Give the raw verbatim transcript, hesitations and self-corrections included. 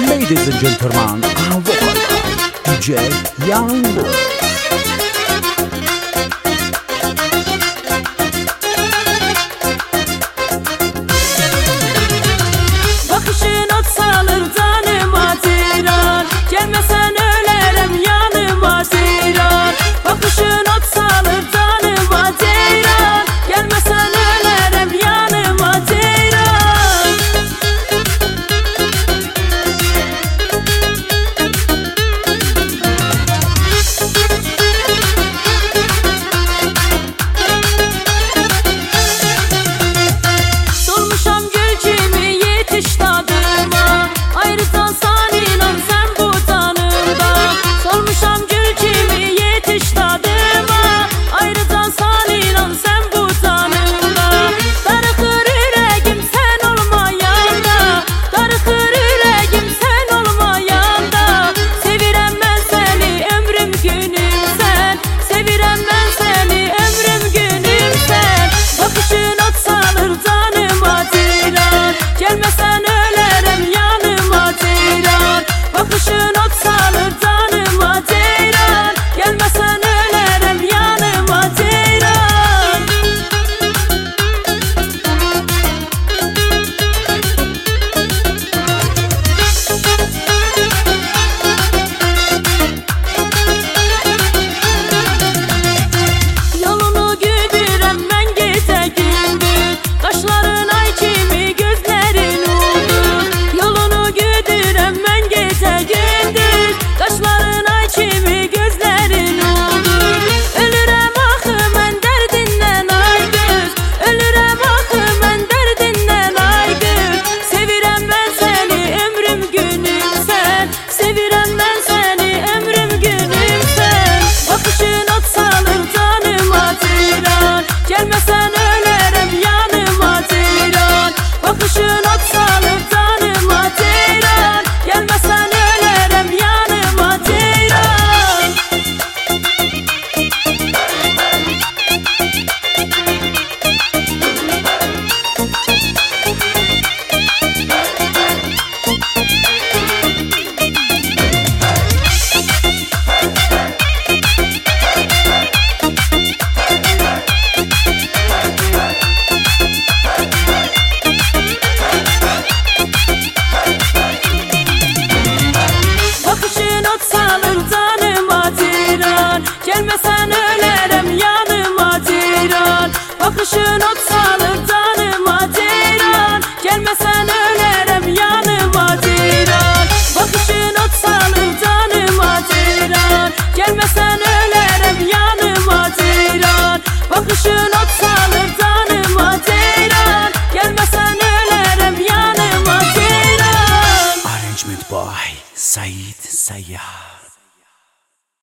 Ladies and gentlemen, our vocal guy, D J Youngboy. Gelmesen ölerim yanıma ceyran. Bakışın ot salır canıma ceyran. Gelmesen ölerim yanıma ceyran. Bakışın ot salır canıma ceyran. Gelmesen ölerim yanıma ceyran. Bakışın ot salır canıma ceyran. Gelmesen ölerim yanıma ceyran. Arrangement by Said Sayyad.